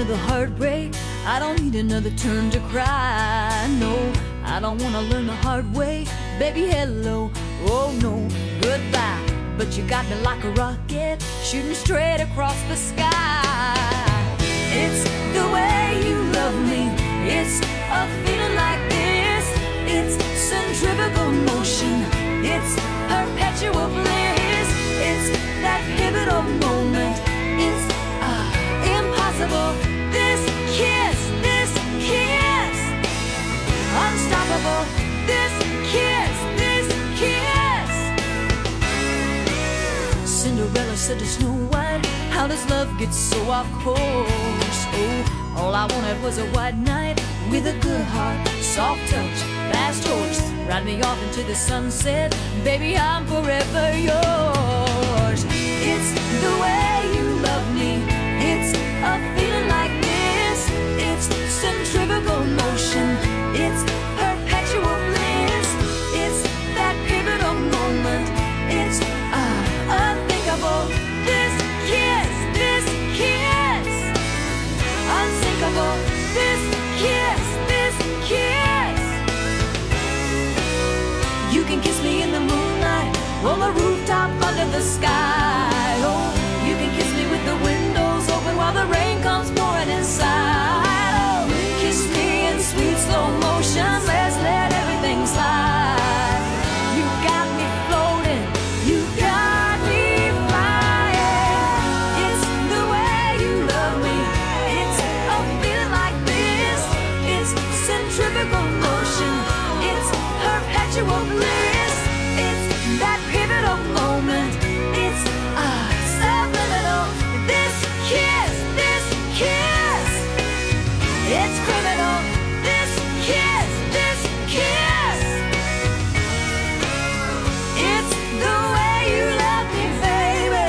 another heartbreak. I don't need another turn to cry. No, I don't wanna learn the hard way. Baby, hello, oh no, goodbye. But you got me like a rocket, shooting straight across the sky. It's the way you love me. It's a feeling like this. It's centrifugal motion. It's perpetual bliss. It's that pivotal moment. It's impossible. This kiss, unstoppable. This kiss. Cinderella said to Snow White, how does love get so off course? Oh, all I wanted was a white knight with a good heart, soft touch, fast horse. Ride me off into the sunset, baby, I'm forever yours. It's the way you love me. It's a feeling like this. It's centrifugal motion. It's perpetual bliss. It's that pivotal moment. It's unthinkable. This kiss, unsinkable. This kiss. You can kiss me in the moonlight, on the rooftop under the sky. Oh, you can kiss me with the windows open while the rain comes pouring inside. Oh, kiss me in sweet slow motion. Let's let everything slide. You got me floating. You got me flying. It's the way you love me. It's a feeling like this. It's centrifugal motion. It's perpetual bliss. It's that pivotal moment. It's subliminal. This kiss. It's criminal. This kiss. It's the way you love me, baby.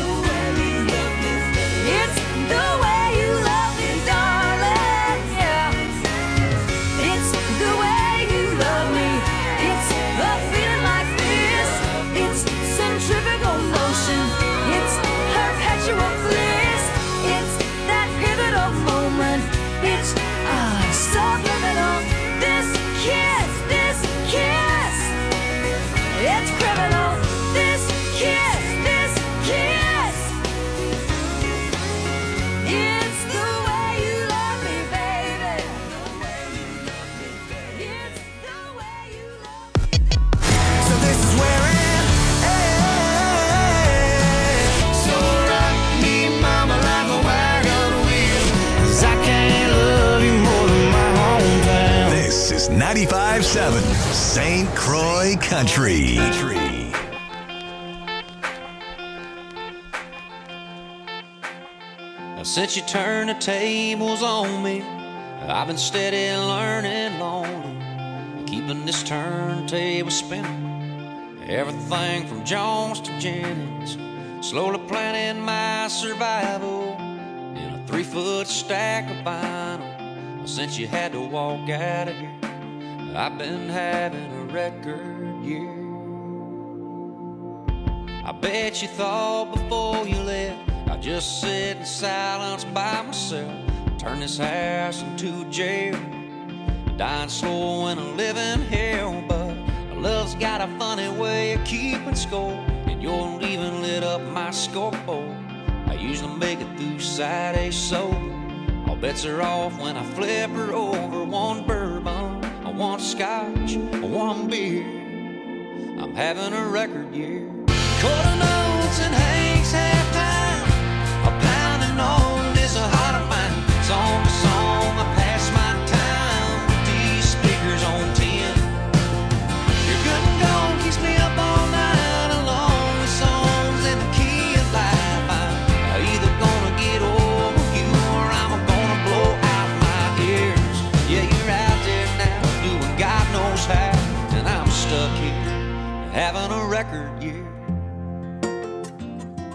It's the way you love me, darling. Yeah. It's the way you love me. It's a feeling like this. It's centrifugal motion. It's perpetual bliss. It's that pivotal moment. It's subliminal. This kiss. It's criminal. This kiss. It's the way you love me, baby. It's the way you love me. So this is where it ends. So rock me, mama, like a wagon wheel, 'cause I can't love you more than my hometown. This is 95.7 St. Croix Country. Now, since you turned the tables on me, I've been steady learning lonely, keeping this turntable spinning. Everything from Jones to Jennings, slowly planning my survival in a 3-foot stack of vinyl. Since you had to walk out of here, I've been having a record year. I bet you thought before you left I'd just sit in silence by myself, turn this house into a jail, dying slow in a living hell. But love's got a funny way of keeping score, and your leaving lit up my scoreboard. I usually make it through Saturday sober. All bets are off when I flip her over. One bourbon, one scotch, one beer. I'm having a record year. Quarter notes and Hank's halftime, a pounding on is a heart of mine. Song to song, I pass my time with these speakers on 10. You're good and gone, keeps me up all night along with songs in the key of life. I'm either gonna get over you or I'm gonna blow out my ears. Yeah, you're out there now doing God knows how, and I'm stuck here having a record year.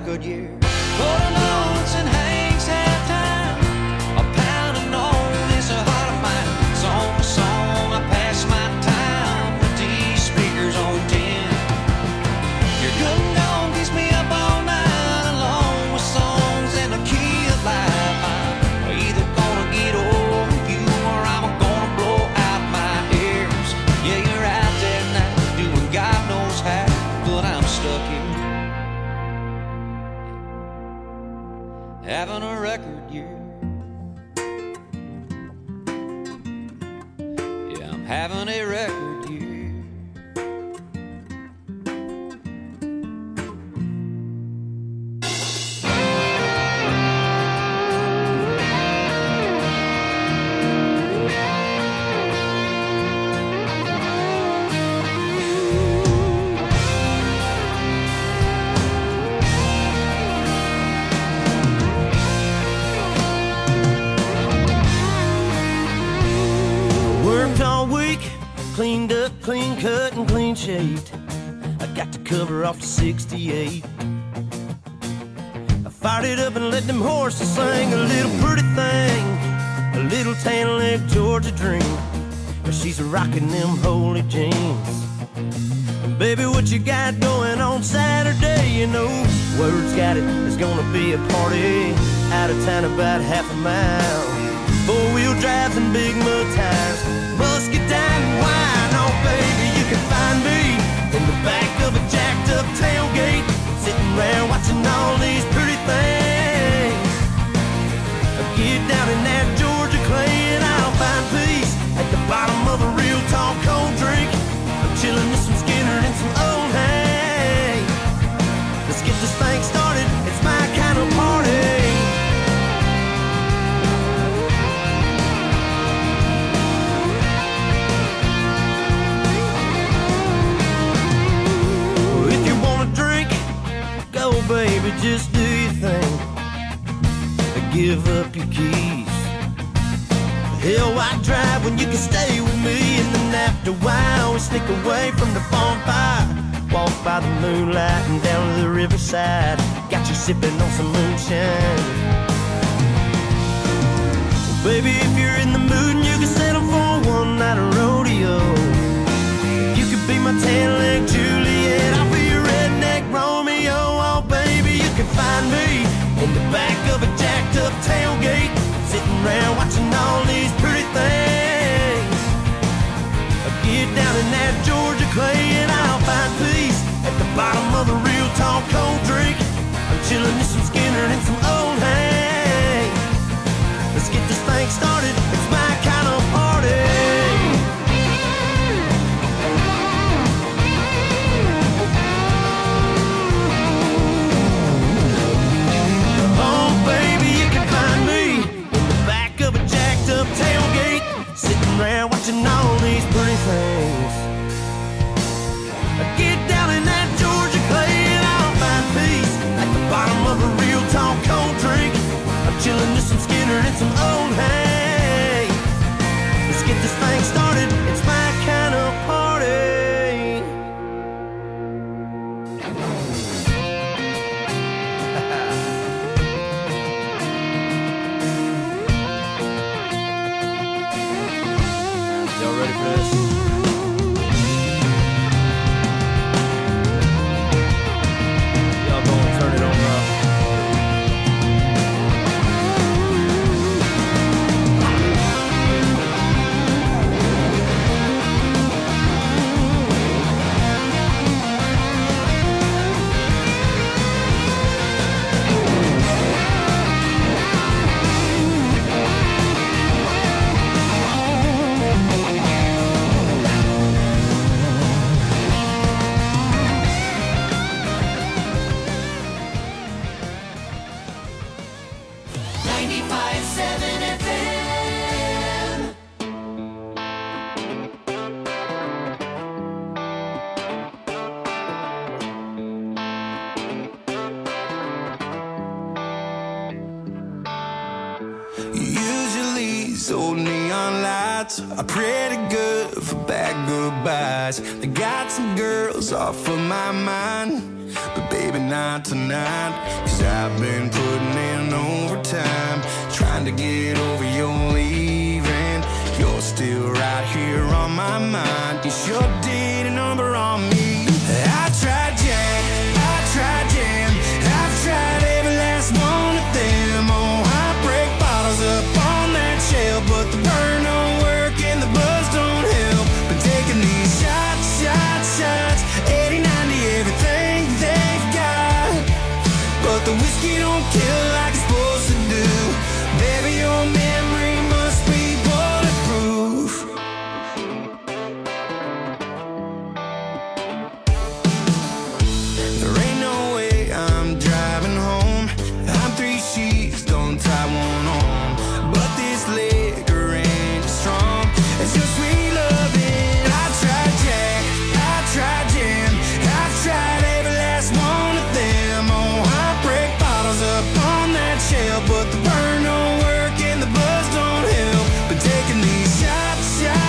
record, yeah. Holding notes and Hank's halftime. A pounding on this heart of mine. Song to song, I pass my time with these speakers on 10. Your good and gone keeps me up all night, along with songs in the key of life. I'm either gonna get over you or I'm gonna blow out my ears. Yeah, you're out there now, doing God knows how, but I'm stuck here, having a record year. Yeah, I'm having a record year. Worked all week, cleaned up, clean cut, and clean shaved. I got the cover off the 68. I fired it up and let them horses sing a little pretty thing, a little tan leg Georgia dream. But she's rocking them holy jeans. And baby, what you got going on Saturday? You know, word's got it, there's gonna be a party out of town about half a mile. Four-wheel drives and big mud tires, musket down and wine. Oh baby, you can find me in the back of a jacked up tailgate, sitting around watching all these pretty things. Get down in that Georgia clay and I'll find peace at the bottom of a real tall cold drink. I'm chilling with some Skinner and some old hay. Let's get this thing started, it's my kind of party. Baby, just do your thing. Give up your keys. Hell, why drive when you can stay with me? And then after a while, we sneak away from the bonfire, walk by the moonlight and down to the riverside. Got you sipping on some moonshine. Well, baby, if you're in the mood and you can settle for one night of rodeo, you could be my tan-leg Juliet, I'll be your redneck Romeo. Oh baby, you can find me in the back of a jacked up tailgate, sitting around watching all these pretty things. I'll get down in that Georgia clay and I'll find peace at the bottom of a real tall cold drink. I'm chilling with some Skinner and some old hay. Let's get this thing started, it's my kind of party. Tailgate, sitting around watching all these pretty things. I get down in that Georgia clay and I'll find peace at the bottom of a real tall cold drink. I'm chilling with some Skinner and some old hay. Let's get this thing started, it's my kind of party. Y'all ready for this? Y'all gonna turn it on up. Old neon lights are pretty good for bad goodbyes. They got some girls off of my mind, but baby, baby, not tonight. 'Cause I've been putting in overtime, trying to get over your leaving. You're still right here on my mind. You sure did a number on me. I tried Jack, I tried Jam, I've tried every last one of them. Oh, heartbreak bottles up on that shelf, but the burn don't work and the buzz don't help. Been taking these shots, 80-90 everything they've got, but the whiskey don't kill like it's supposed to do. Baby, your memory must be bulletproof. There ain't no way I'm driving home. I'm 3 sheets, don't tie one on, but this liquor ain't strong. It's your sweet loving. I tried Jack, I tried Jim, I've tried every last one of them. Oh, heartbreak bottles up on that shelf, but the burn don't work and the buzz don't help. Been taking these shots,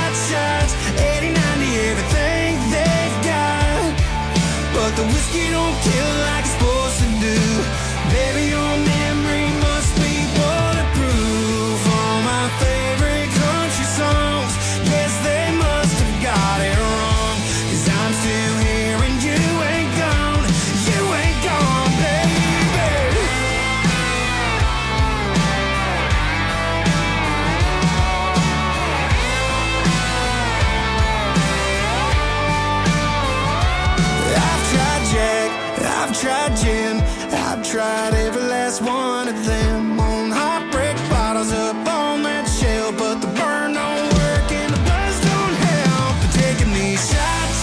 80-90 everything they've got, but the whiskey don't kill like it's supposed to do. Baby, your memory must be bulletproof. All my favorite country songs, yes, they must have got it wrong. 'Cause I'm still here and you ain't gone, baby. I've tried Jack, I've tried Jim, I've tried every last one of them. On heartbreak bottles up on that shelf, but the burn don't work and the buzz don't help. But taking these shots,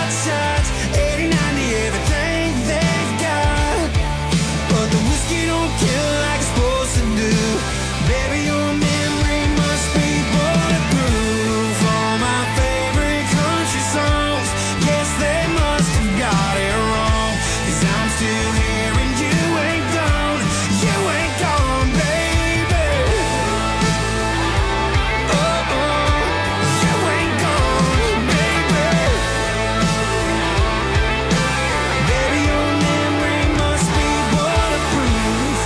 80-90 everything they've got, but the whiskey don't kill like it's supposed to do. Baby, your memory must be bulletproof. All my favorite country songs, yes, they must have got it wrong. 'Cause I'm still here and you ain't gone, baby. Oh, you ain't gone, baby. Baby, your memory must be bulletproof.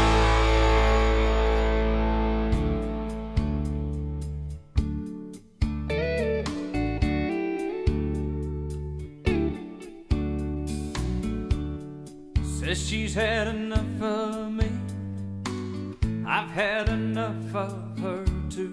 Says she's had enough of me, I've had enough of her too.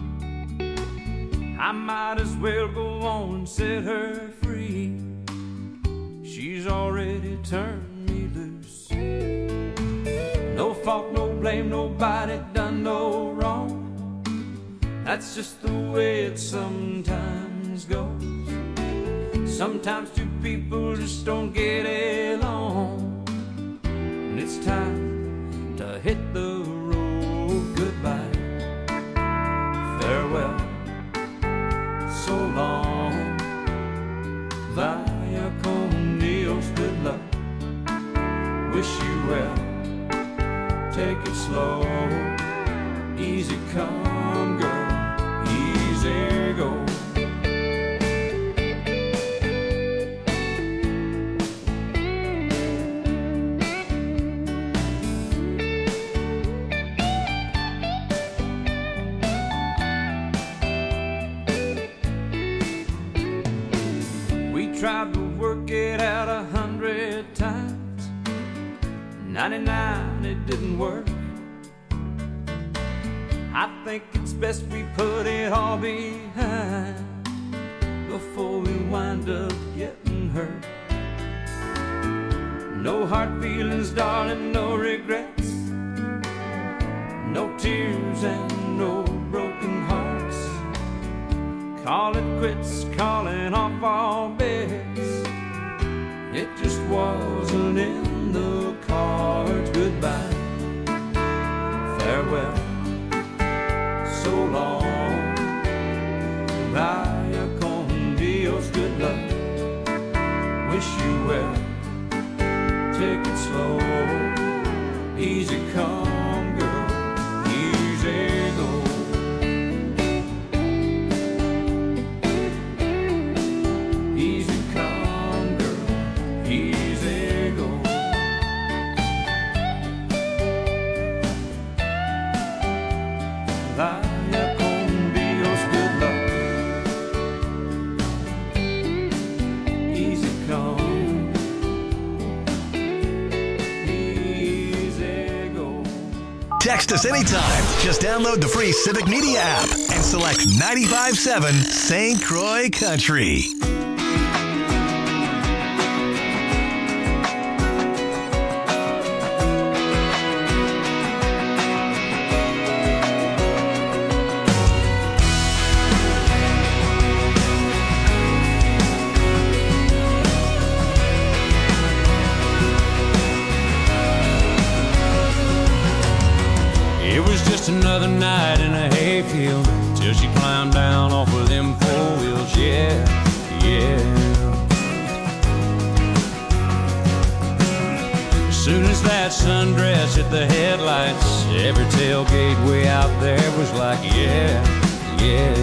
I might as well go on and set her free. She's already turned me loose. No fault, no blame, nobody done no wrong. That's just the way it sometimes goes. Sometimes two people just don't get along, and it's time to hit the road. Goodbye, farewell, so long, via con Dios, good luck, wish you well, take it slow, easy come girl, easy go. Tried to work it out 100 times, 99 it didn't work. I think it's best we put it all behind before we wind up getting hurt. No hard feelings, darling, no regrets, no tears and no broken hearts. Call it quits, calling off all bets. It just wasn't in the cards. Goodbye, farewell, so long, vaya con Dios, good luck, wish you well, take it slow, easy come girl, easy go. Easy come girl, easy go. vaya con Dios, good luck. Easy come, easy go. Text us anytime. Just download the free Civic Media app and select 95.7 St. Croix Country. Another night in a hayfield till she climbed down off of them 4 wheels. Yeah, yeah. As soon as that sundress hit the headlights, every tailgate way out there was like, yeah, yeah.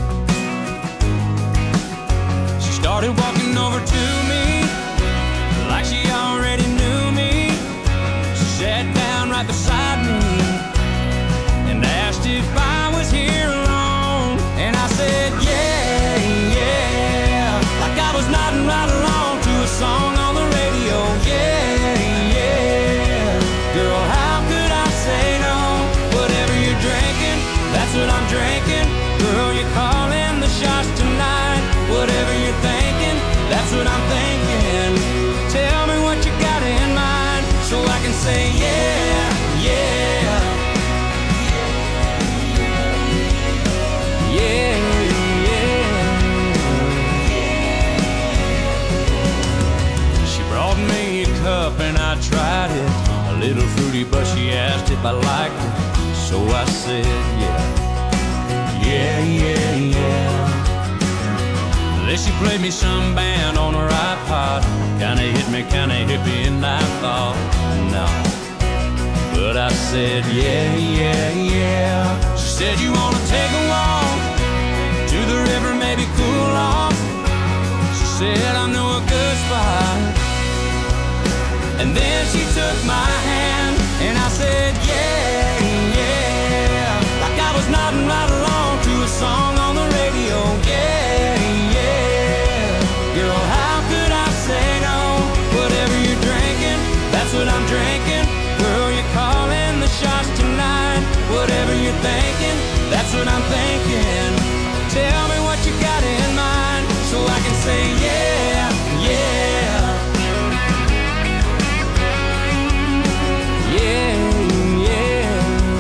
She started walking over to me like she already knew me. She sat down right beside me, asked if I was here alone, and I said yeah, yeah, like I was nodding right along to a song on the radio. Yeah, yeah, girl, how could I say no? Whatever you're drinking, that's what I'm drinking. Girl, you're calling the shots tonight. Whatever you're thinking, that's what I'm thinking. Tell me what you got in mind so I can say yeah, yeah. Yeah, yeah. She brought me a cup and I tried it. A little fruity, but she asked if I liked it. So I said yeah, yeah, yeah, yeah. Then she played me some band on her iPod. Kinda hit me, kinda hippie, and I thought no. But I said yeah, yeah, yeah. She said you wanna take a walk to the river, maybe cool off. She said I know a good spot. And then she took my hand and I said yeah, yeah, like I was nodding right along to a song on the radio. Yeah, yeah, girl, how could I say no? Whatever you're drinking, that's what I'm drinking. Girl, you're calling the shots tonight. Whatever you're thinking, that's what I'm thinking. Tell me what you got in mind so I can say yeah, yeah. Yeah, yeah.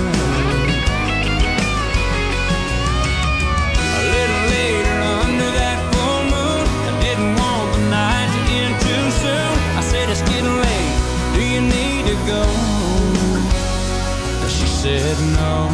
A little later under that full moon, I didn't want the night to end too soon. I said it's getting late, do you need to go? She said no.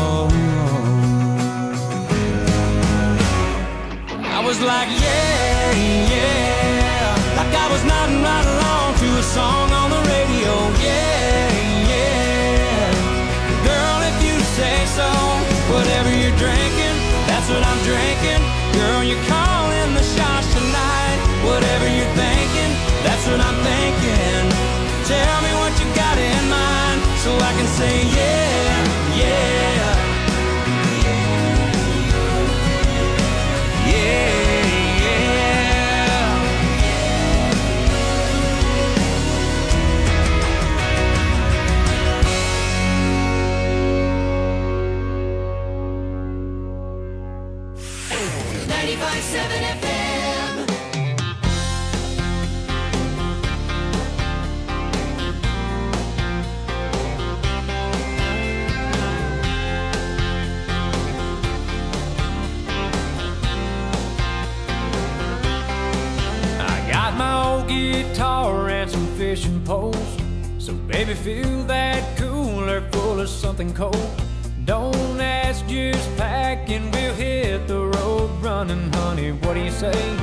I was like yeah, yeah, like I was nodding right along to a song on the radio. Yeah, yeah, girl, if you say so. Whatever you're drinking, that's what I'm drinking. Girl, you're calling the shots tonight. Whatever you're thinking, that's what I'm thinking. Tell me what you got in mind so I can say yeah, yeah. Guitar and some fishing poles. So baby, fill that cooler full of something cold. Don't ask, just pack and we'll hit the road running, honey. What do you say?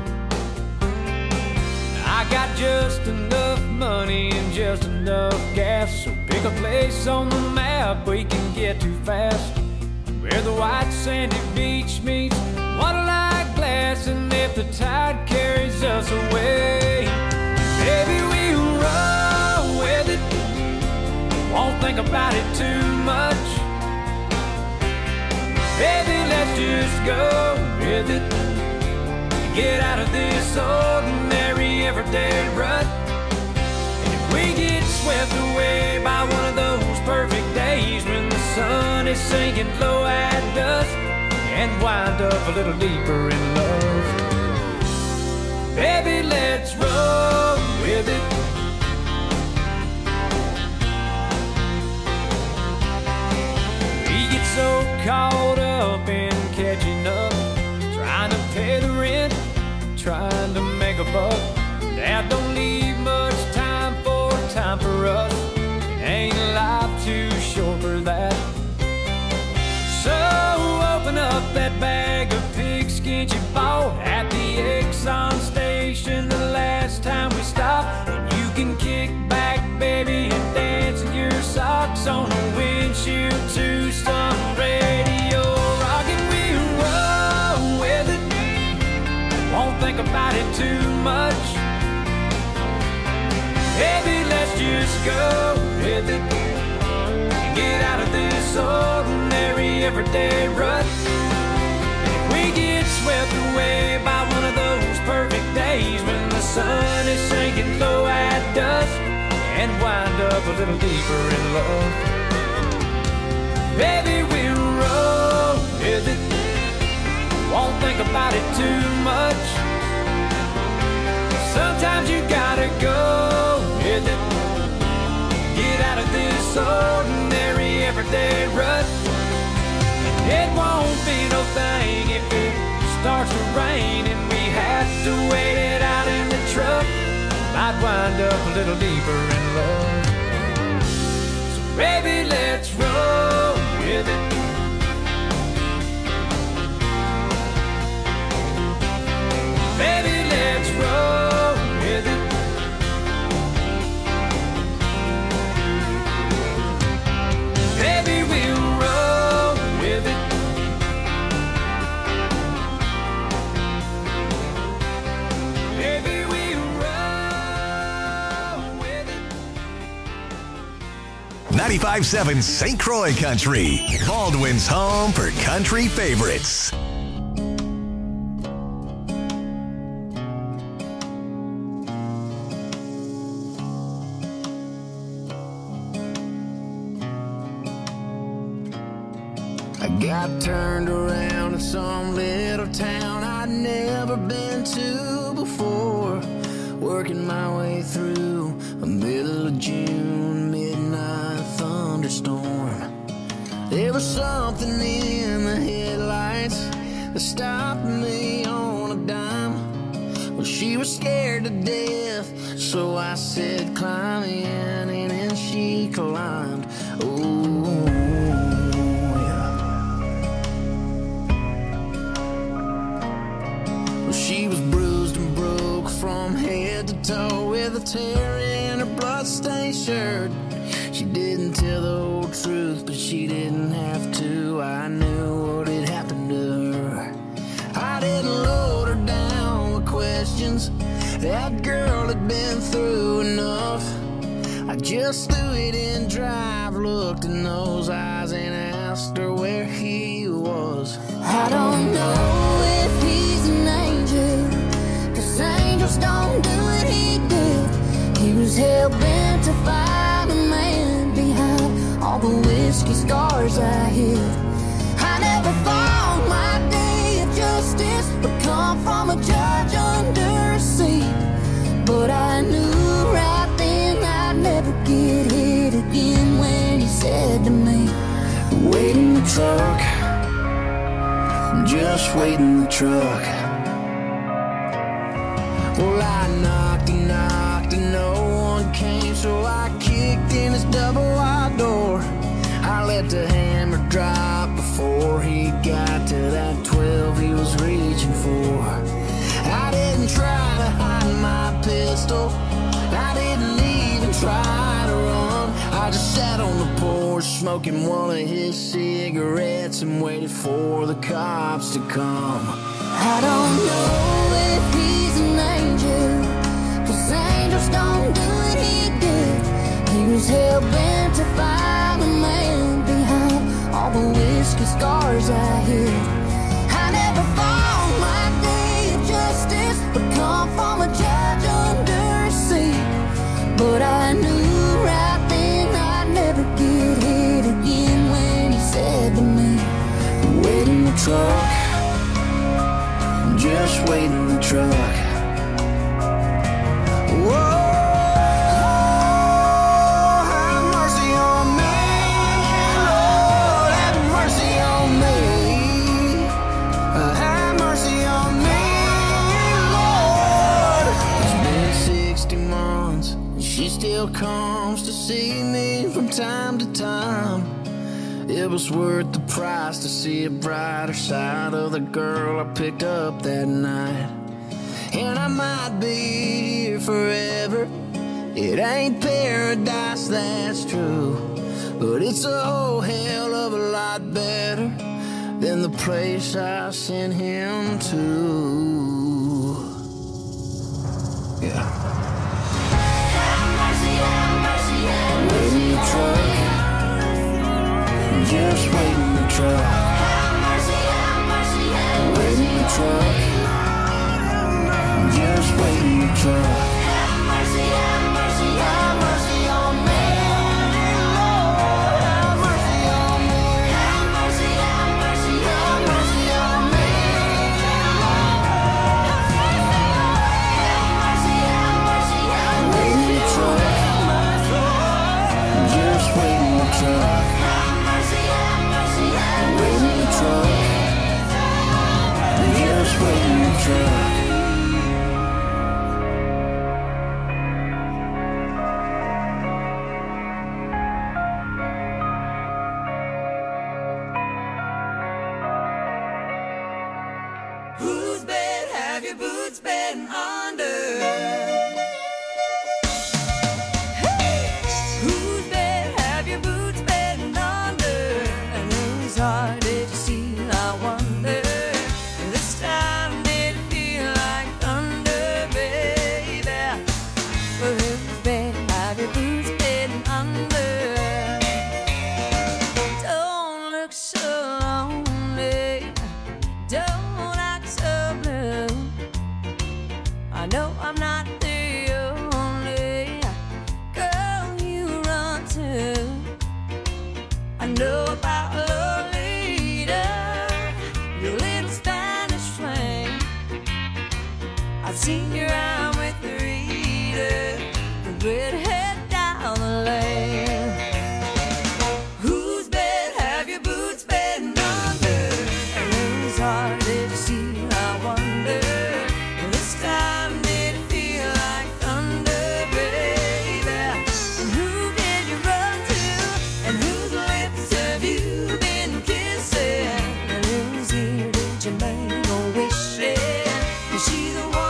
I got just enough money and just enough gas, so pick a place on the map we can get to fast, where the white sandy beach meets water-like glass. And if the tide carries us away, baby, we'll roll with it. Won't think about it too much. Baby, let's just go with it. Get out of this ordinary everyday rut. And if we get swept away by one of those perfect days when the sun is sinking low at dusk, and wind up a little deeper in love, baby, let's roll with it. We get so caught up in catching up, trying to pay the rent, trying to make a buck, that don't leave much time for us. It ain't life too short for that. So open up that bag of pigskin you bought at the Exxon station the last time we stopped, and you can kick back, baby, and dance in your socks on the windshield to some radio rock, and we'll roll with it. Won't think about it too much. Baby, let's just go with it. Get out of this ordinary everyday rut. If we get swept away by one of those perfect days when the sun is sinking low at dusk, and wind up a little deeper in love, baby, we'll roll with it. Won't think about it too much. Sometimes you gotta go with it. Get out of this ordinary everyday rut. It won't be no thing if it starts to rain and we have to wait it out in the truck. Might wind up a little deeper in love. So baby, let's roll with it. Baby, let's roll with it. Baby, we'll roll with it. Baby, we'll roll with it. 95.7 St. Croix Country, Baldwin's home for country favorites. Got turned around in some little town I'd never been to before, working my way through a middle of June midnight thunderstorm. There was something in the headlights that stopped me on a dime. Well, she was scared to death, so I said climb in, and then she climbed. Oh, she was bruised and broke from head to toe, with a tear in her bloodstained shirt. She didn't tell the whole truth, but she didn't have to. I knew what had happened to her. I didn't load her down with questions. That girl had been through enough. I just threw it in drive, looked in those eyes, and asked her where he was. I don't know if he's an angel, 'cause angels don't do what he did. He was hell-bent to find a man behind all the whiskey scars I hid. I never thought my day of justice would come from a judge under a seat, but I knew right then I'd never get hit again when he said to me, wait in the truck, just wait in the truck. Well, I knocked and knocked and no one came, so I kicked in his double-wide door. I let the hammer drop before he got to that 12 he was reaching for. I didn't try to hide my pistol, I didn't even try to run. I just sat on the porch smoking one of his cigarettes and waited for the cops to come. I don't know if he's an angel, 'cause angels don't do what he did. He was hell-bent to find a man behind all the whiskey rescue scars I hid. I never thought my day of justice would come from a judge under a seat, but I knew right then I'd never get hit again when he said to me, wait in the truck, just wait in the truck. Whoa. Comes to see me from time to time. It was worth the price to see a brighter side of the girl I picked up that night. And I might be here forever. It ain't paradise, that's true, but it's a whole hell of a lot better than the place I sent him to. Yeah. Wait in the truck, just wait in the truck. Wait in the truck, just wait in the truck. Have mercy on me, Lord, have mercy on me. Have mercy on me, Lord. Wait in the truck. Just wait in the truck. Wait in the truck. Just wait in the truck. Whose bed have your boots been under? Seen your arm with the reader, the redhead down the lane. Whose bed have your boots been under? And whose heart did you see? I wonder. This time did it feel like thunder, baby? And who did you run to? And whose lips have you been kissing? And whose ear did you make a wish in? Is she the one?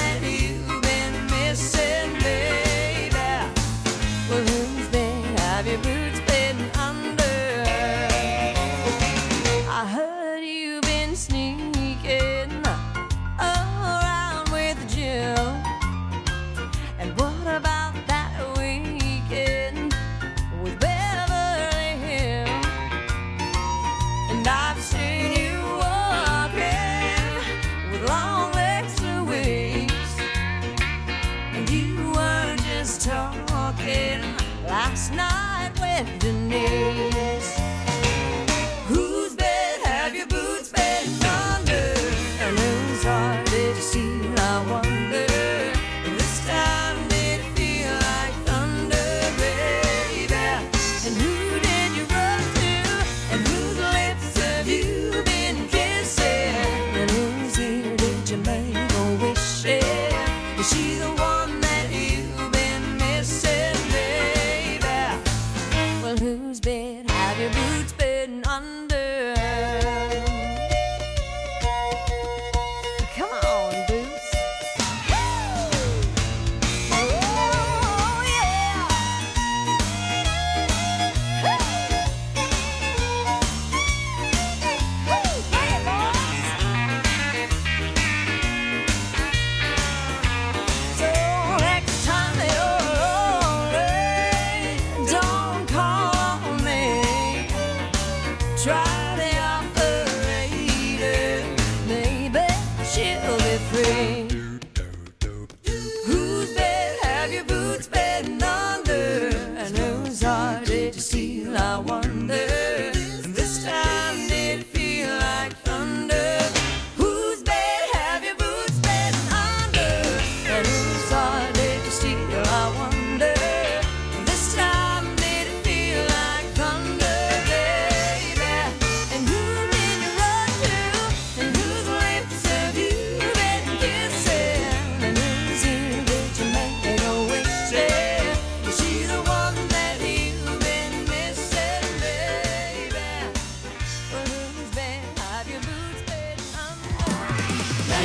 Last night with Denise. Whose bed have your boots been under? And whose heart did you see? I wonder. This time did it feel like thunder, baby? And who did you run to? And whose lips have you been kissing? And whose ear did you make a wish in? Is she the one that you've been missing?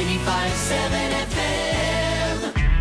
95.7 FM.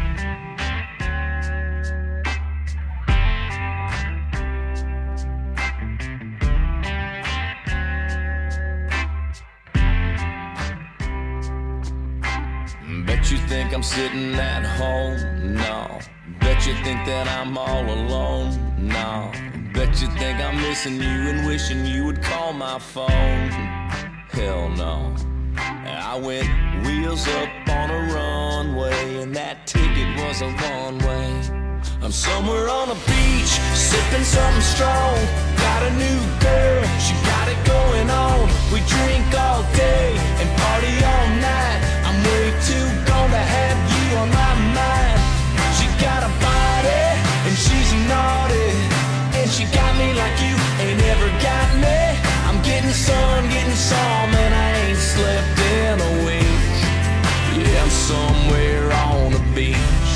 Bet you think I'm sitting at home? No. Bet you think that I'm all alone? No. Bet you think I'm missing you and wishing you would call my phone? Hell no. I went wheels up on a runway, and that ticket was a one-way. I'm somewhere on a beach, sipping something strong. Got a new girl, she got it going on. We drink all day and party all night. I'm way too gone to have you on my mind. She got a body and she's naughty, and she got me like you ain't ever got me. I'm getting sun, getting some, and I ain't slept in a week. Yeah, I'm somewhere on the beach.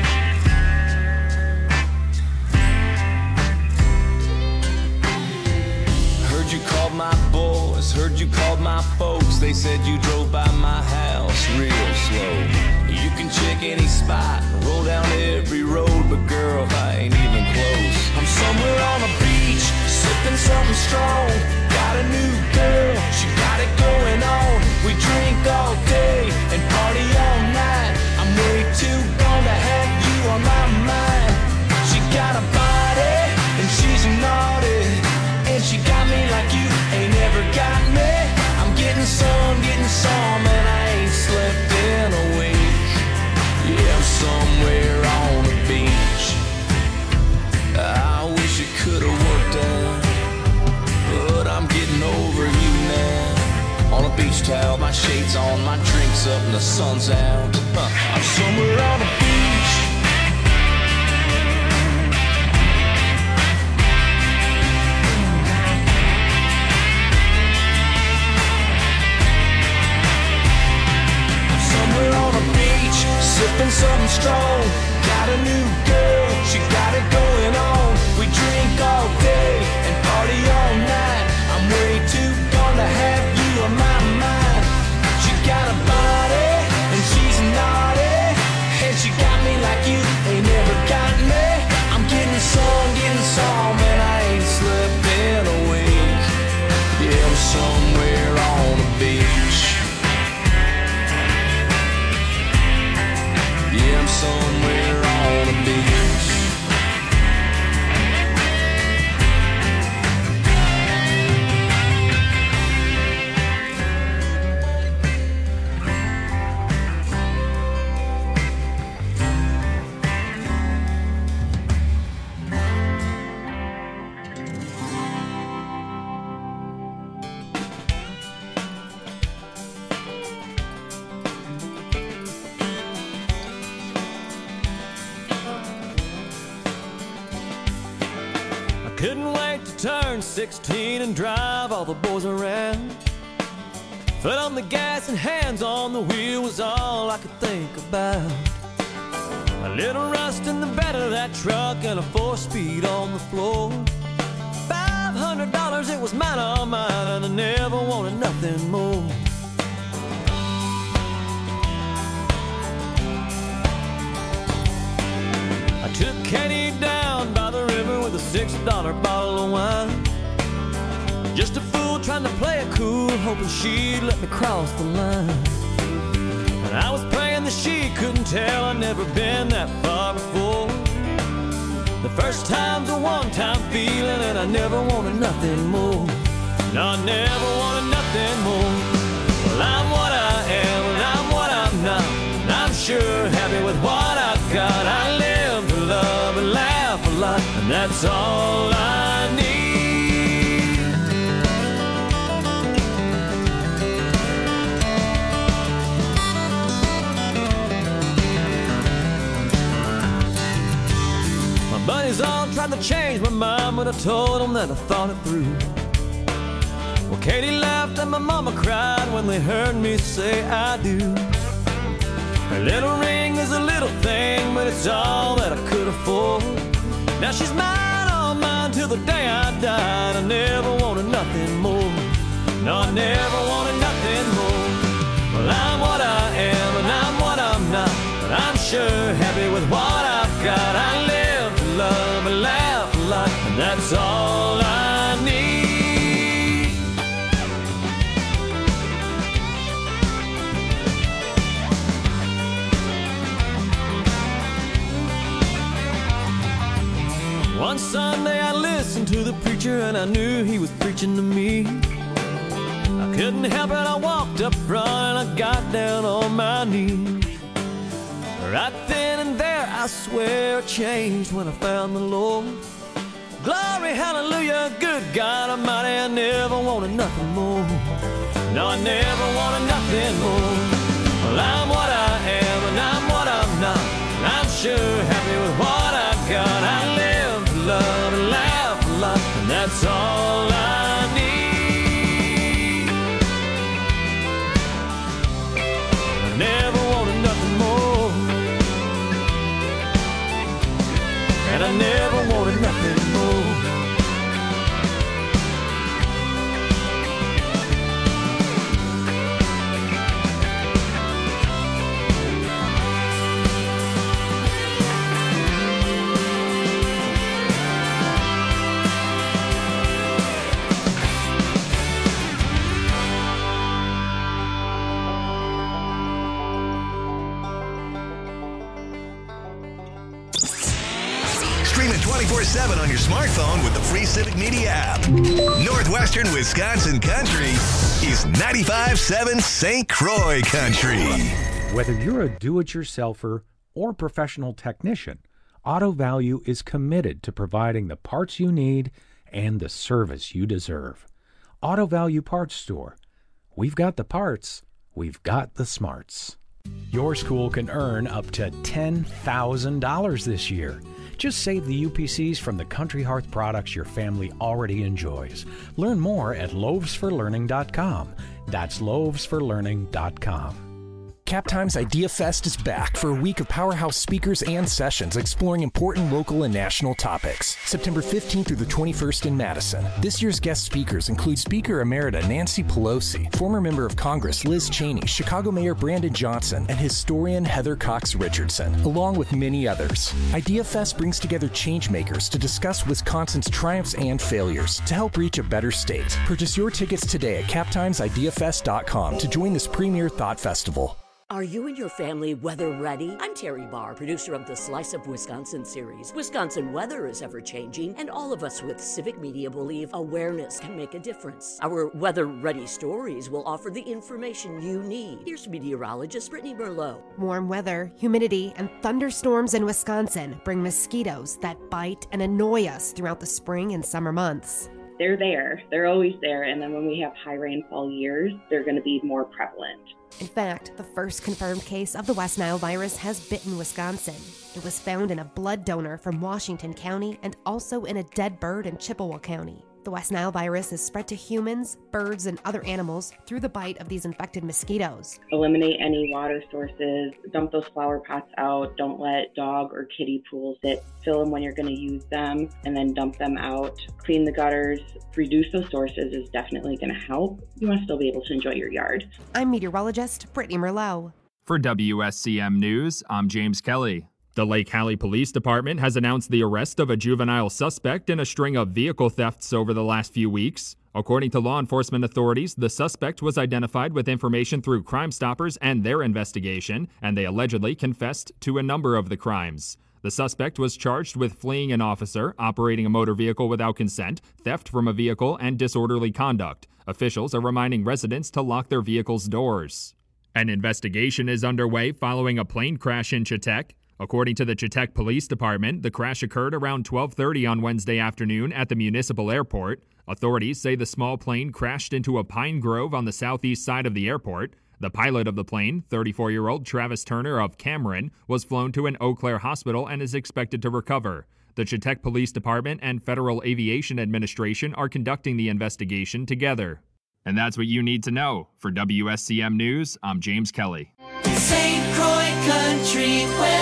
Heard you called my boys, heard you called my folks. They said you drove by my house real slow. You can check any spot, roll down every road, but girl, I ain't even close. I'm somewhere on a beach, sipping something strong. Got a new girl, she got it going on. We drink all day and party all night. I'm way too gone to have you on my mind. She got a body and she's naughty, and she got me like you ain't ever got me. I'm getting some, and I ain't slept in a week. Yeah, I'm somewhere on the beach. I wish it could've worked out, but I'm getting over you now. On a beach towel, my shades on, my drinks up, and the sun's out. I'm somewhere on the beach. I'm somewhere on the beach, sipping something strong. Got a new girl, she got it going on. We drink all day and party all night. I'm way too gone to have you on my mind. She got a body and she's naughty, and she got me like you ain't never got me. I'm getting some, and I ain't slept in a week. Yeah, I'm somewhere on the beach. Yeah, I'm somewhere on the beach. Couldn't wait to turn 16 and drive all the boys around. Foot on the gas and hands on the wheel was all I could think about. A little rust in the bed of that truck and a 4-speed on the floor. $500, it was mine, all mine, and I never wanted nothing more. I took Katie down by the river with a $6 bottle of wine. Just a fool trying to play it cool, hoping she'd let me cross the line. And I was praying that she couldn't tell I'd never been that far before. The first time's a one-time feeling, and I never wanted nothing more. No, I never wanted nothing more. Well, I'm what I am, and I'm what I'm not, and I'm sure happy with what I've got. I live to love and laugh a lot, and that's all I need. Buddies all tried to change my mind, but I told them that I thought it through. Well, Katie laughed and my mama cried when they heard me say I do. Her little ring is a little thing, but it's all that I could afford. Now she's mine, all mine, till the day I died. I never wanted nothing more. No, I never wanted nothing more. Well, I'm what I am, and I knew he was preaching to me. I couldn't help it, I walked up front and I got down on my knees. Right then and there, I swear it changed when I found the Lord. Glory, hallelujah, good God Almighty, I never wanted nothing more. No, I never wanted nothing more. Well, I'm what I am and I'm what I'm not. I'm sure happy with what I've got. I live to love and laugh a lot, and that's all I need. I never wanted nothing more, and I never wanted nothing more. Stream it 24/7 on your smartphone with the free Civic Media app. Northwestern Wisconsin Country is 95.7 St. Croix Country. Whether you're a do-it-yourselfer or professional technician, Auto Value is committed to providing the parts you need and the service you deserve. Auto Value Parts Store. We've got the parts, we've got the smarts. Your school can earn up to $10,000 this year. Just save the UPCs from the Country Hearth products your family already enjoys. Learn more at loavesforlearning.com. That's loavesforlearning.com. CapTime's Idea Fest is back for a week of powerhouse speakers and sessions exploring important local and national topics. September 15th through the 21st in Madison. This year's guest speakers include Speaker Emerita Nancy Pelosi, former Member of Congress Liz Cheney, Chicago Mayor Brandon Johnson, and historian Heather Cox Richardson, along with many others. Idea Fest brings together changemakers to discuss Wisconsin's triumphs and failures to help reach a better state. Purchase your tickets today at captimesideafest.com to join this premier thought festival. Are you and your family weather ready? I'm Terry Barr, producer of the Slice of Wisconsin series. Wisconsin weather is ever-changing, and all of us with Civic Media believe awareness can make a difference. Our weather-ready stories will offer the information you need. Here's meteorologist Brittany Merlot. Warm weather, humidity, and thunderstorms in Wisconsin bring mosquitoes that bite and annoy us throughout the spring and summer months. They're there. They're always there. And then when we have high rainfall years, they're going to be more prevalent. In fact, the first confirmed case of the West Nile virus has bitten Wisconsin. It was found in a blood donor from Washington County and also in a dead bird in Chippewa County. The West Nile virus is spread to humans, birds, and other animals through the bite of these infected mosquitoes. Eliminate any water sources, dump those flower pots out, don't let dog or kitty pools sit, fill them when you're going to use them, and then dump them out. Clean the gutters, reduce those sources is definitely going to help. You want to still be able to enjoy your yard. I'm meteorologist Brittany Merlot. For WSCM News, I'm James Kelly. The Lake Hallie Police Department has announced the arrest of a juvenile suspect in a string of vehicle thefts over the last few weeks. According to law enforcement authorities, the suspect was identified with information through Crime Stoppers and their investigation, and they allegedly confessed to a number of the crimes. The suspect was charged with fleeing an officer, operating a motor vehicle without consent, theft from a vehicle, and disorderly conduct. Officials are reminding residents to lock their vehicles' doors. An investigation is underway following a plane crash in Chetek. According to the Chetek Police Department, the crash occurred around 12:30 on Wednesday afternoon at the municipal airport. Authorities say the small plane crashed into a pine grove on the southeast side of the airport. The pilot of the plane, 34-year-old Travis Turner of Cameron, was flown to an Eau Claire hospital and is expected to recover. The Chetek Police Department and Federal Aviation Administration are conducting the investigation together. And that's what you need to know. For WSCM News, I'm James Kelly. St. Croix Country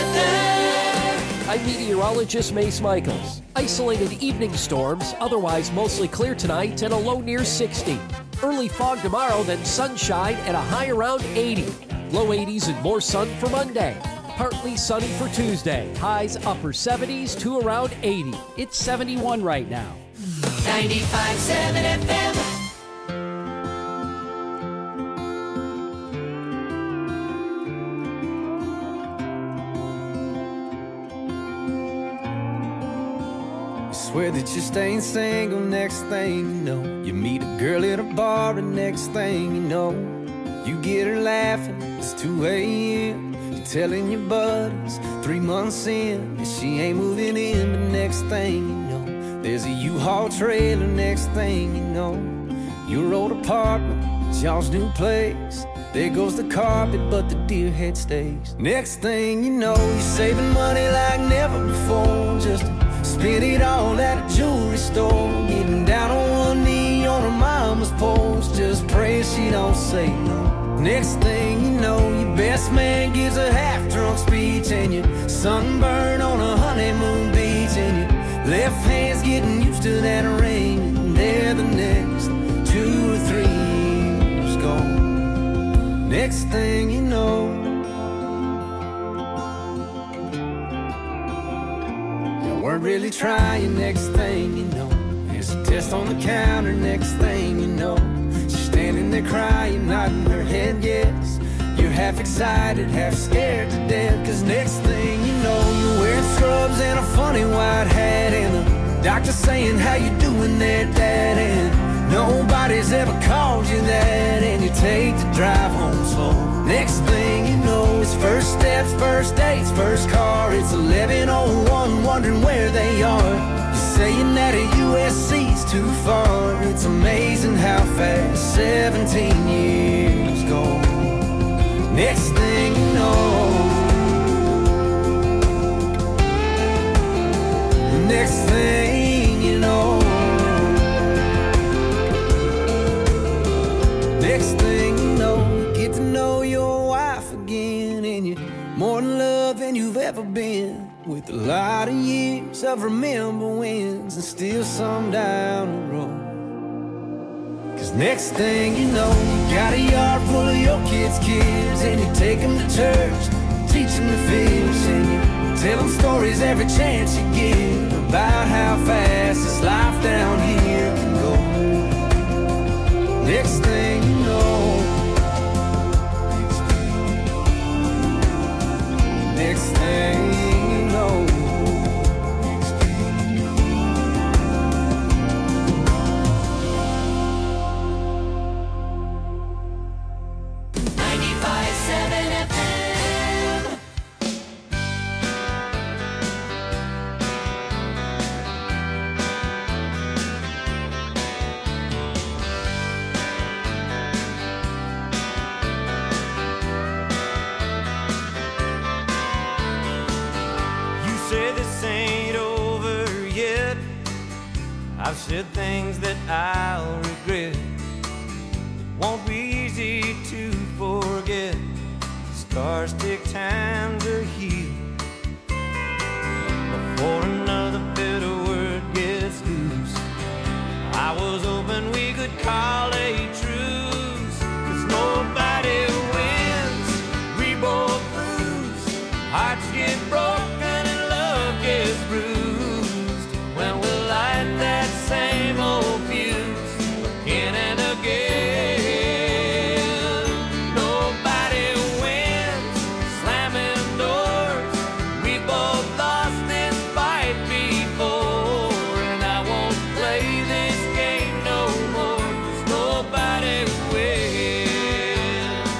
weather. I'm meteorologist Mace Michaels. Isolated evening storms, otherwise mostly clear tonight and a low near 60. Early fog tomorrow, then sunshine and a high around 80. Low 80s and more sun for Monday. Partly sunny for Tuesday. Highs upper 70s to around 80. It's 71 right now. 95.7 FM. Swear that you're staying single. Next thing you know, you meet a girl at a bar, and next thing you know, you get her laughing. It's 2 a.m. You're telling your buddies 3 months in that she ain't moving in. But next thing you know, there's a U-Haul trailer. Next thing you know, your old apartment, it's y'all's new place. There goes the carpet, but the deer head stays. Next thing you know, you're saving money like never before, just to spend it all at a jewelry store. Getting down on one knee on her mama's porch, just praying she don't say no. Next thing you know, your best man gives a half-drunk speech, and you're sunburned on a honeymoon beach, and your left hand's getting used to that ring, and there the next 2 or 3 years gone. Next thing you know, you weren't really trying. Next thing you know, there's a test on the counter. Next thing you know, she's standing there crying, nodding her head yes. You're half excited, half scared to death, 'cause next thing you know, you're wearing scrubs and a funny white hat, and the doctor's saying, how you doing there, Dad? And nobody's ever called you that, and you take the drive home slow. Next thing you know, it's first steps, first dates, first car. It's 11:01, wondering where they are. You're saying that a USC's too far. It's amazing how fast 17 years go. Next thing you know, next thing you know, next thing you know, you get to know your wife again, and you're more in love than you've ever been, with a lot of years of remember wins and still some down the road. 'Cause next thing you know, you got a yard full of your kids' kids, and you take them to church, teach them to fish, and you tell them stories every chance you get about how fast this life down here can go. Next thing you know, next thing you know, 95.7 FM. You say this ain't over yet. I've said things that I'll regret. It won't be easy to forget. Scars take time to heal before another bitter word gets loose. I was hoping we could call a truce, 'cause nobody wins, we both lose. Hearts get broken and love gets bruised when we light that same old fuse again and again. Nobody wins, slamming doors. We both lost this fight before, and I won't play this game no more, 'cause nobody wins.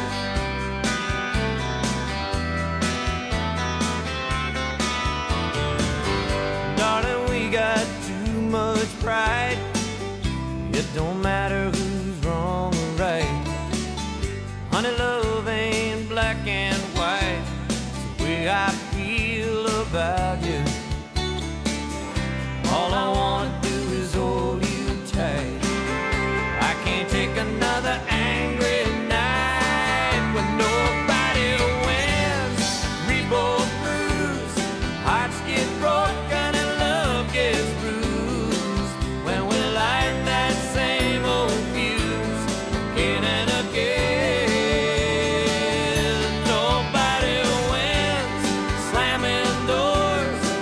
Darling, we got too much pride. It don't matter who's wrong or right. Honey, love ain't black and white. It's the way I feel about you. All I wanna do is hold you tight. I can't take another angry night when nobody wins, we both lose. Hearts get broken and love gets bruised when we light that same old fuse again and again. Nobody wins, slamming doors.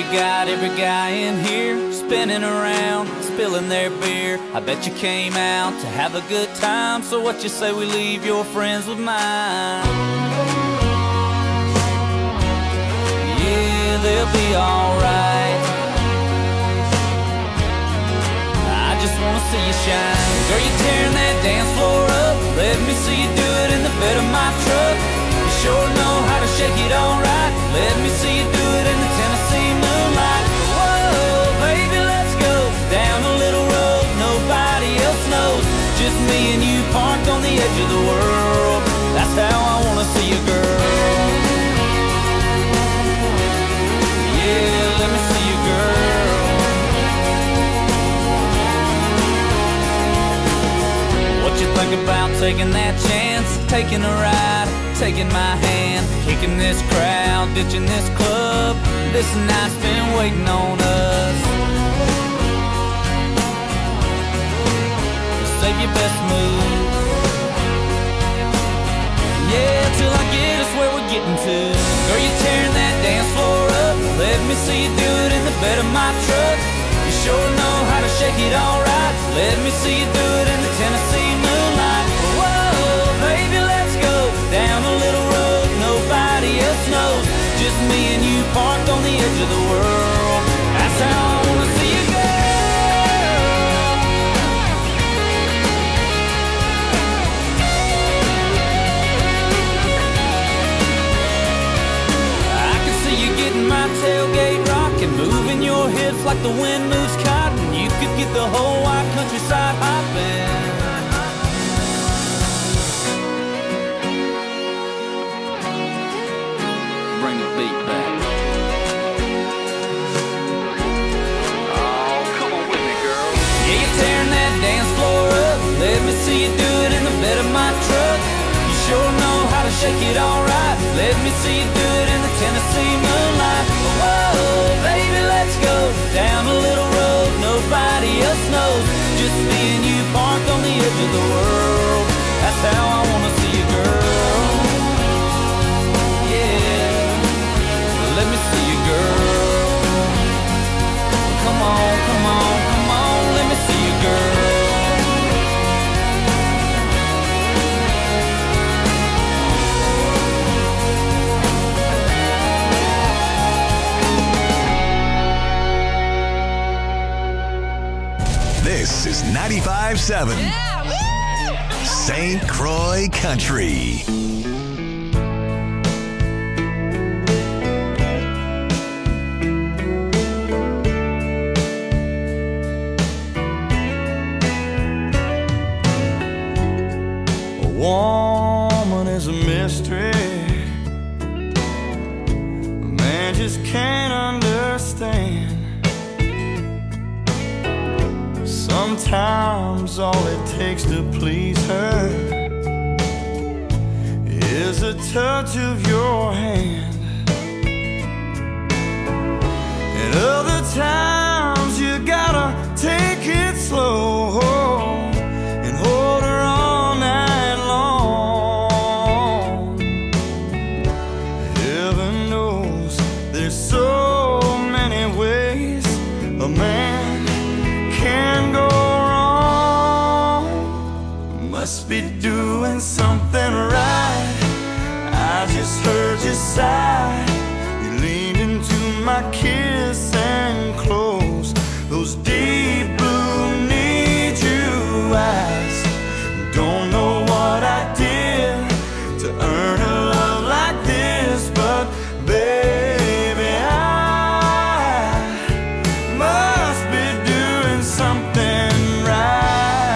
got every guy in here spinning around, spilling their beer. I bet you came out to have a good time. So what you say we leave your friends with mine? Yeah, they'll be alright. I just wanna see you shine. Girl, you tearing that dance floor up. Let me see you do it in the bed of my truck. You sure know how to shake it alright. Let me see you do it in the Tennessee moonlight. Whoa, baby, let's go down a little road nobody else knows. Just me and you parked on the edge of the world. That's how I wanna see you, girl. Yeah, let me see you, girl. What you think about taking that chance? Taking a ride, taking my hand, kicking this crowd, ditching this club. This night's been waiting on us. Save your best move. Yeah, till I get us where we're getting to. Girl, you tearing that dance floor up. Let me see you do it in the bed of my truck. You sure know how to shake it alright. Let me see you do it in the Tennessee moonlight. Whoa, baby, let's go down a little road nobody else knows. Just me and you parked on the edge of the world. That's how I wanna see you, girl. I can see you getting my tailgate rocking, moving your hips like the wind moves cotton. You could get the whole wide countryside hopping. Bring the beat back. Oh, come on with me, girl. Yeah, you're tearing that dance floor up. Let me see you do it in the bed of my truck. You sure know how to shake it alright. Let me see you do it in the Tennessee moonlight. Whoa, baby, let's go down a little road nobody else knows. Just me and you parked on the edge of the world. That's how I wanna see you, girl. Yeah, let me see you, girl. Come on, come on, come on, let me see you, girl. This is 95.7 St. Croix Country. A woman is a mystery. A man just can't understand. Sometimes all it takes to please her is a touch of your hand. And other times you gotta take it slow and hold her all night long. Heaven knows there's so many ways a man can go wrong. Must be doing something right. I just heard you sigh. You leaned into my kiss and closed those deep blue need you eyes. Don't know what I did to earn a love like this, but baby, I must be doing something right.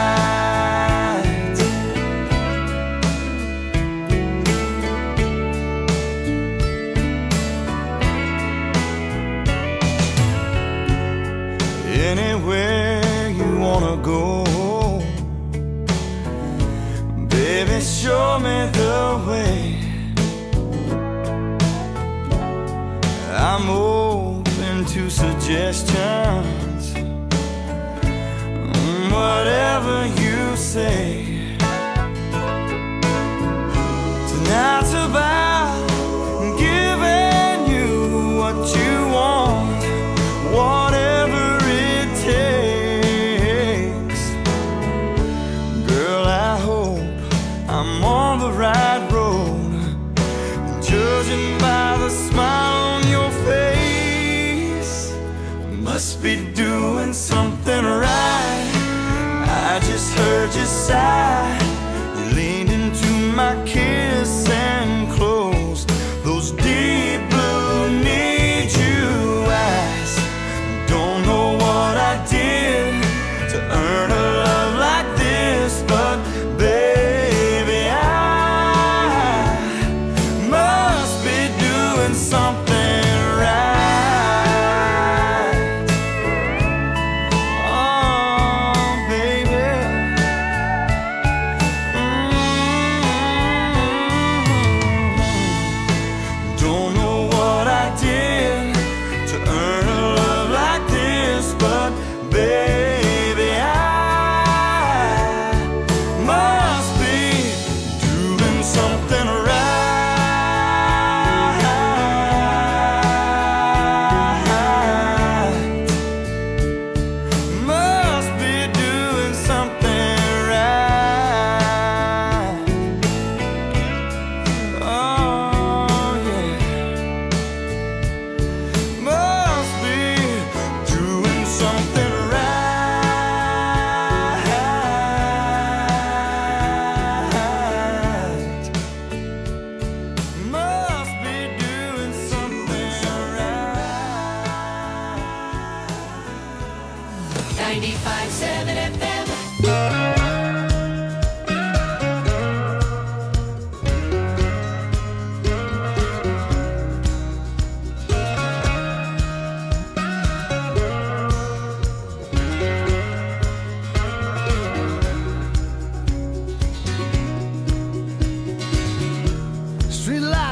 Anywhere you wanna go, baby, show me the way. I'm open to suggestions, whatever you say. Tonight's about giving you what you want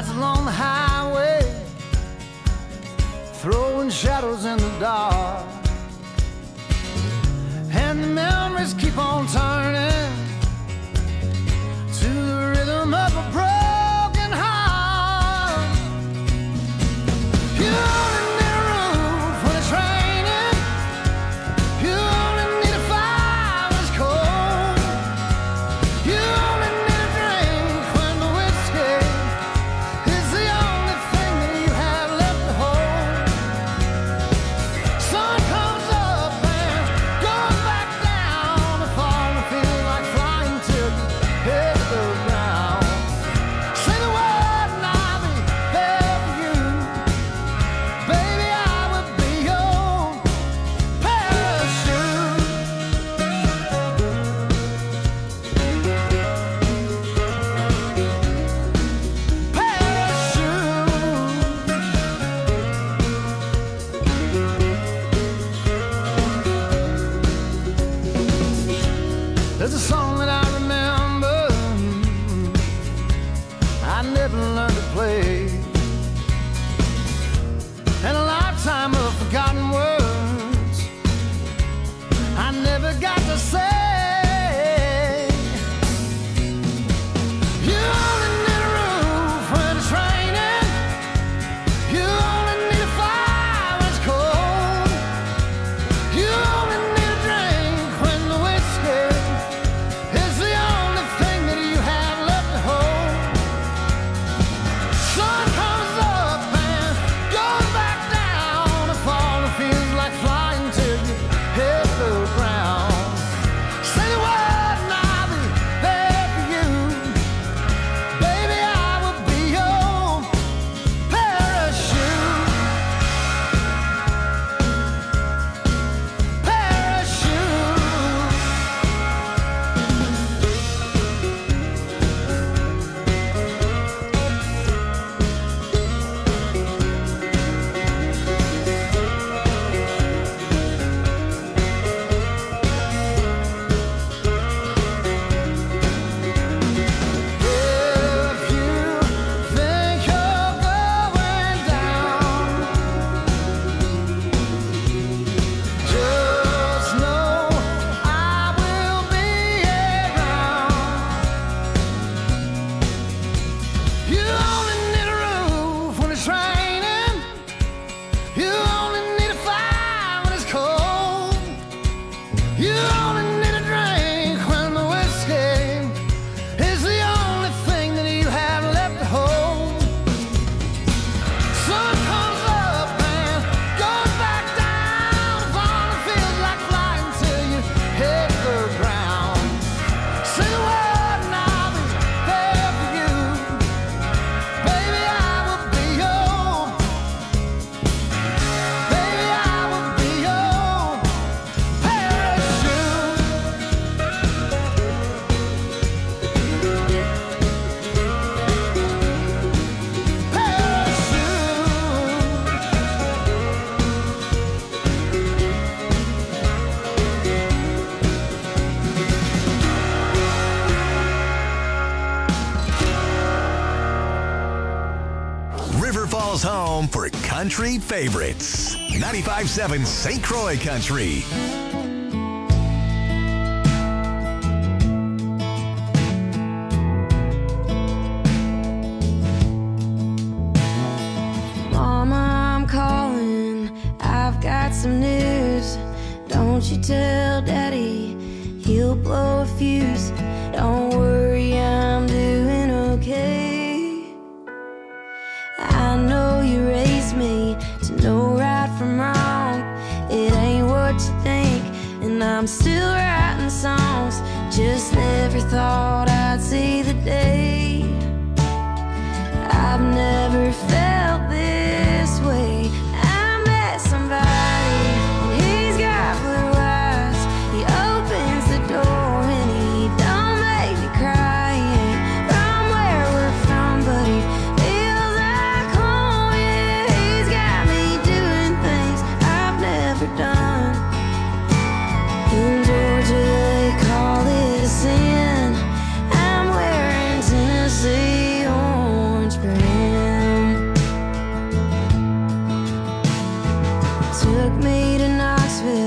lights along the highway, throwing shadows in the dark. And the memories keep on turning to the rhythm of a broken heart. You only need a roof when it's raining. You only need a fire when it's cold. You only need a drink when the whiskey is the only thing that you have left to hold. Sun comes up and goes back down. The fall feels like flying till you hit the ground. Say the word and I'll be there for you. Baby, I would be your parachute. There's a song that I remember I never learned to play, and a lifetime of forgotten words I never got to say. You only need a roof when it's raining. You only need a fire when it's cold. You only need a drink when the whiskey is the only thing that you have left to hold. Sun comes up and goes back down. The fall feels like flying till you hit the ground. Say the word and I'll be there for you. Baby, I will be your parachute. If you think you're going down, just know I will be around. You only need a roof when it's raining. You only need a fire when it's cold. You only need a drink when the whiskey is the only thing that you have left to hold. Sun comes up and goes back down. The fall feels like flying till you hit the ground. Say the word and I'll be there for you. Baby, I will be your. Baby, I will be your parachute. River Falls home for country favorites. 95.7 St. Croix Country. Mama, I'm calling. I've got some news. Don't you tell Daddy, he'll blow a fuse. Don't worry, I'm doing okay. I know you raised me to know right from wrong. It ain't what you think, and I'm still writing songs. Just never thought I'd see the day. I've never felt this way. I met somebody, and he's got blue eyes. He opens the door and he don't make me cry. He ain't from where we're from, but he feels like home. Yeah, he's got me doing things I've never done. In Georgia they call it a sin. took me to